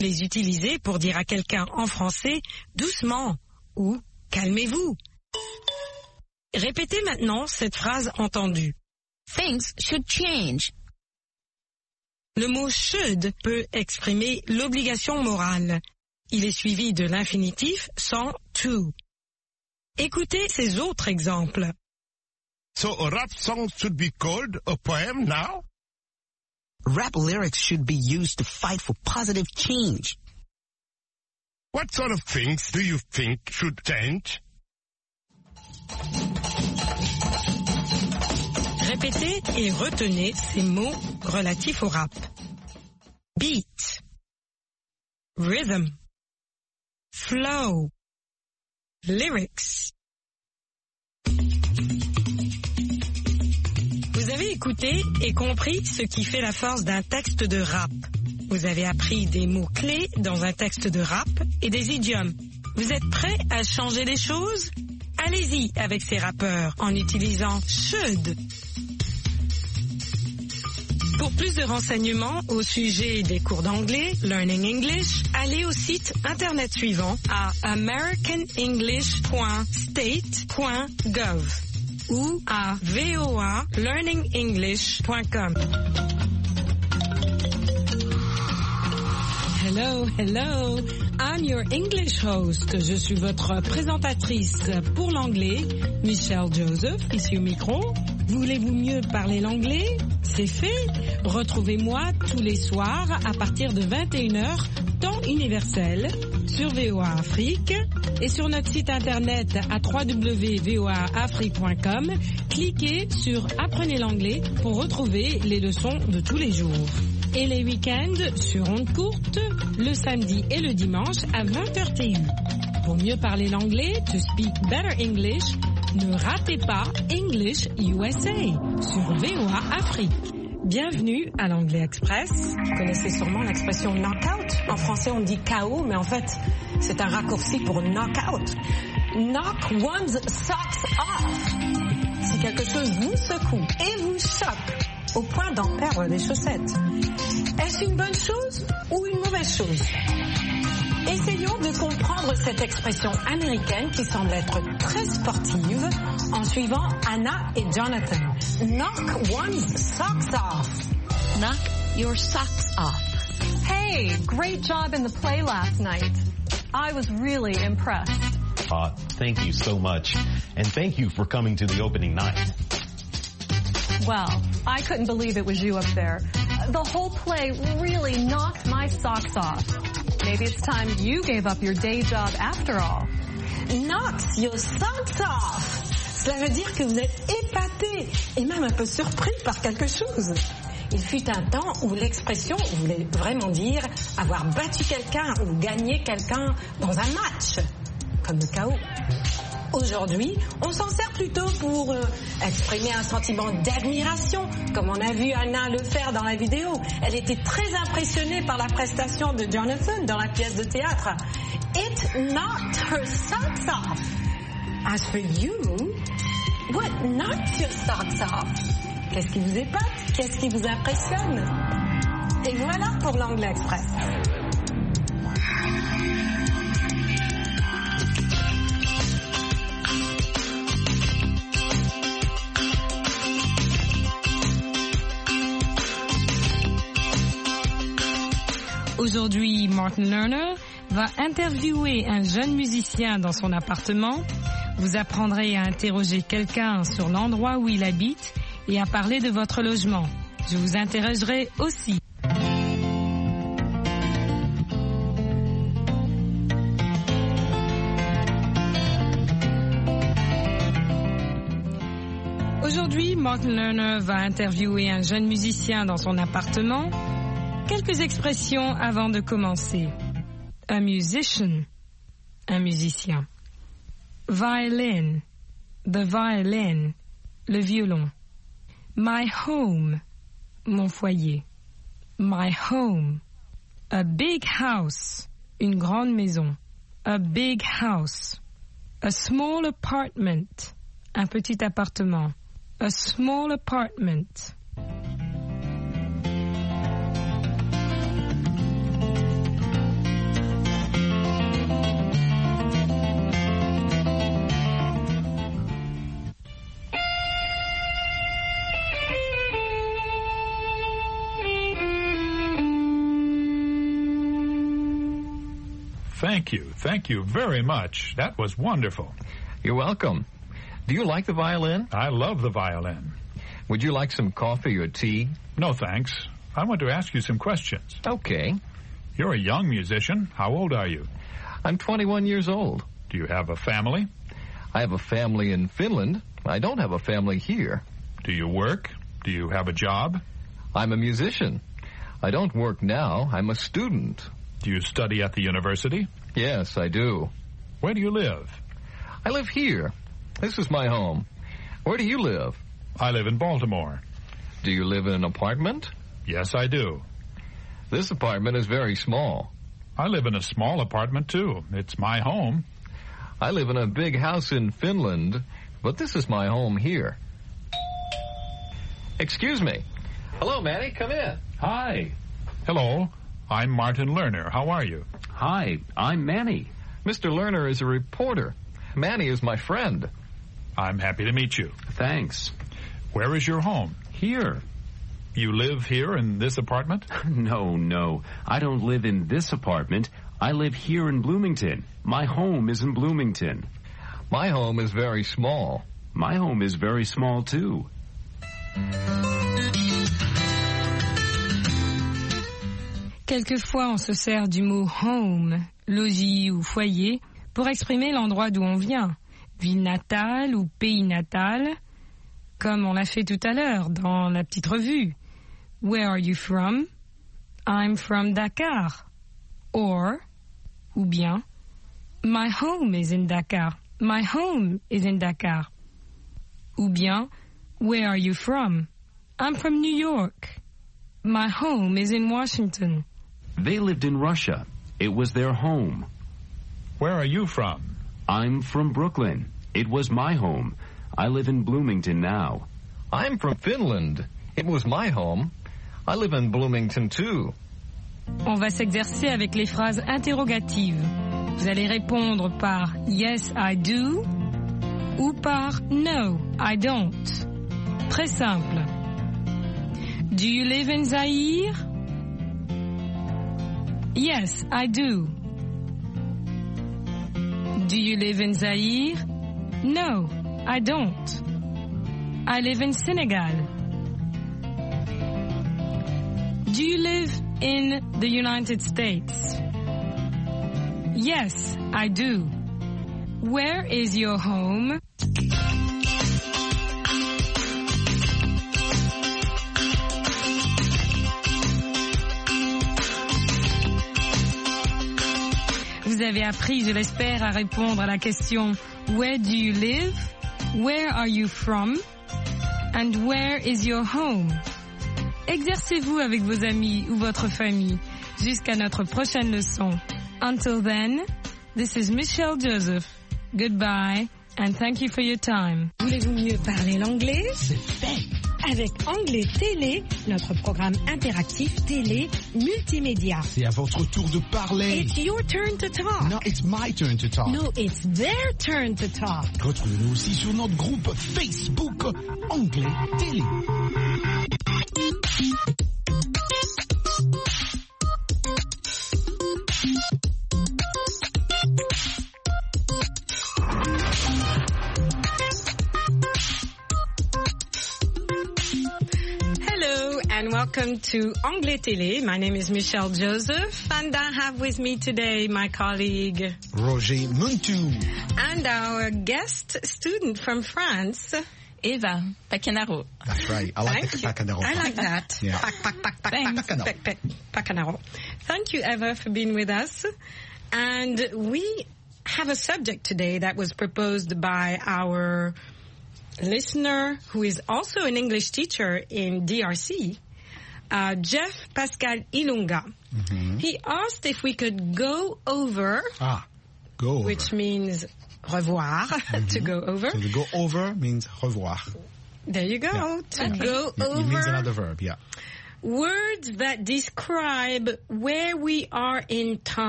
Les utiliser pour dire à quelqu'un en français « doucement » ou « calmez-vous ». Répétez maintenant cette phrase entendue. Things should change. Le mot should peut exprimer l'obligation morale. Il est suivi de l'infinitif sans to. Écoutez ces autres exemples. So a rap song should be called a poem now? Rap lyrics should be used to fight for positive change. What sort of things do you think should change? Répétez et retenez ces mots relatifs au rap. Beat, rhythm, flow, lyrics. Vous avez écouté et compris ce qui fait la force d'un texte de rap. Vous avez appris des mots-clés dans un texte de rap et des idiomes. Vous êtes prêts à changer les choses? Allez-y avec ces rappeurs en utilisant should. Pour plus de renseignements au sujet des cours d'anglais, Learning English, allez au site internet suivant à americanenglish.state.gov ou à voalearningenglish.com. Hello, hello, I'm your English host. Je suis votre présentatrice pour l'anglais, Michelle Joseph, ici au micro. Voulez-vous mieux parler l'anglais? C'est fait. Retrouvez-moi tous les soirs à partir de 21h, temps universel, sur VOA Afrique et sur notre site internet à www.voaafrique.com. Cliquez sur Apprenez l'anglais pour retrouver les leçons de tous les jours. Et les week-ends sur ondes courtes, le samedi et le dimanche à 20h TU. Pour mieux parler l'anglais, to speak better English, ne ratez pas English USA sur VOA Afrique. Bienvenue à l'Anglais Express. Vous connaissez sûrement l'expression knockout. En français, on dit KO, mais en fait, c'est un raccourci pour knockout. Knock one's socks off. Si quelque chose vous secoue et vous choque au point d'en perdre les chaussettes, est-ce une bonne chose ou une mauvaise chose? Essayons de comprendre cette expression américaine qui semble être très sportive en suivant Anna et Jonathan. Knock one's socks off. Knock your socks off. Hey, great job in the play last night. I was really impressed. Thank you so much. And thank you for coming to the opening night. Well, I couldn't believe it was you up there. The whole play really knocked my socks off. Maybe it's time you gave up your day job after all. Knocks your socks off. Cela veut dire que vous êtes épaté et même un peu surpris par quelque chose. Il fut un temps où l'expression voulait vraiment dire avoir battu quelqu'un ou gagné quelqu'un dans un match, comme le KO. Aujourd'hui, on s'en sert plutôt pour exprimer un sentiment d'admiration, comme on a vu Anna le faire dans la vidéo. Elle était très impressionnée par la prestation de Jonathan dans la pièce de théâtre. It knocked her socks off. As for you, what knocks your socks off? Qu'est-ce qui vous épate? Qu'est-ce qui vous impressionne? Et voilà pour l'Anglais Express. Aujourd'hui, Martin Lerner va interviewer un jeune musicien dans son appartement. Vous apprendrez à interroger quelqu'un sur l'endroit où il habite et à parler de votre logement. Je vous interrogerai aussi. Aujourd'hui, Martin Lerner va interviewer un jeune musicien dans son appartement. Quelques expressions avant de commencer. A musician, un musicien. Violin, the violin, le violon. My home, mon foyer. My home. A big house, une grande maison. A big house. A small apartment, un petit appartement. A small apartment. Thank you. Thank you very much. That was wonderful. You're welcome. Do you like the violin? I love the violin. Would you like some coffee or tea? No, thanks. I want to ask you some questions. Okay. You're a young musician. How old are you? I'm 21 years old. Do you have a family? I have a family in Finland. I don't have a family here. Do you work? Do you have a job? I'm a musician. I don't work now. I'm a student. Do you study at the university? Yes, I do. Where do you live? I live here. This is my home. Where do you live? I live in Baltimore. Do you live in an apartment? Yes, I do. This apartment is very small. I live in a small apartment, too. It's my home. I live in a big house in Finland, but this is my home here. Excuse me. Hello, Manny. Come in. Hi. Hello. I'm Martin Lerner. How are you? Hi. I'm Manny. Mr. Lerner is a reporter. Manny is my friend. I'm happy to meet you. Thanks. Where is your home? Here. You live here in this apartment? No. I don't live in this apartment. I live here in Bloomington. My home is in Bloomington. My home is very small. My home is very small, too. Quelquefois, on se sert du mot home, logis ou foyer, pour exprimer l'endroit d'où on vient, ville natale ou pays natal, comme on l'a fait tout à l'heure dans la petite revue. Where are you from? I'm from Dakar. Ou bien, my home is in Dakar. My home is in Dakar. Ou bien, where are you from? I'm from New York. My home is in Washington. They lived in Russia. It was their home. Where are you from? I'm from Brooklyn. It was my home. I live in Bloomington now. I'm from Finland. It was my home. I live in Bloomington too. On va s'exercer avec les phrases interrogatives. Vous allez répondre par yes, I do ou par no, I don't. Très simple. Do you live in Zaire? Yes, I do. Do you live in Zaire? No, I don't. I live in Senegal. Do you live in the United States? Yes, I do. Where is your home? Vous avez appris, je l'espère, à répondre à la question Where do you live? Where are you from? And where is your home? Exercez-vous avec vos amis ou votre famille jusqu'à notre prochaine leçon. Until then, this is Michelle Joseph. Goodbye and thank you for your time. Voulez-vous mieux parler l'anglais? C'est fait! Avec Anglais Télé, notre programme interactif télé multimédia. C'est à votre tour de parler. It's your turn to talk. No, it's my turn to talk. No, it's their turn to talk. Retrouvez-nous aussi sur notre groupe Facebook Anglais Télé. And welcome to Anglais Télé. My name is Michelle Joseph, and I have with me today my colleague Roger Muntu, and our guest student from France, Eva Pacanaro. That's right. I like Pacanaro. I like that. Yeah. Pacanaro. Thank you, Eva, for being with us. And we have a subject today that was proposed by our listener, who is also an English teacher in DRC, Jeff Pascal Ilunga. Mm-hmm. He asked if we could go over. Go over. Which means revoir, mm-hmm. To go over. So to go over means revoir. There you go. Yeah. To go over. It means another verb, yeah. Words that describe where we are in time.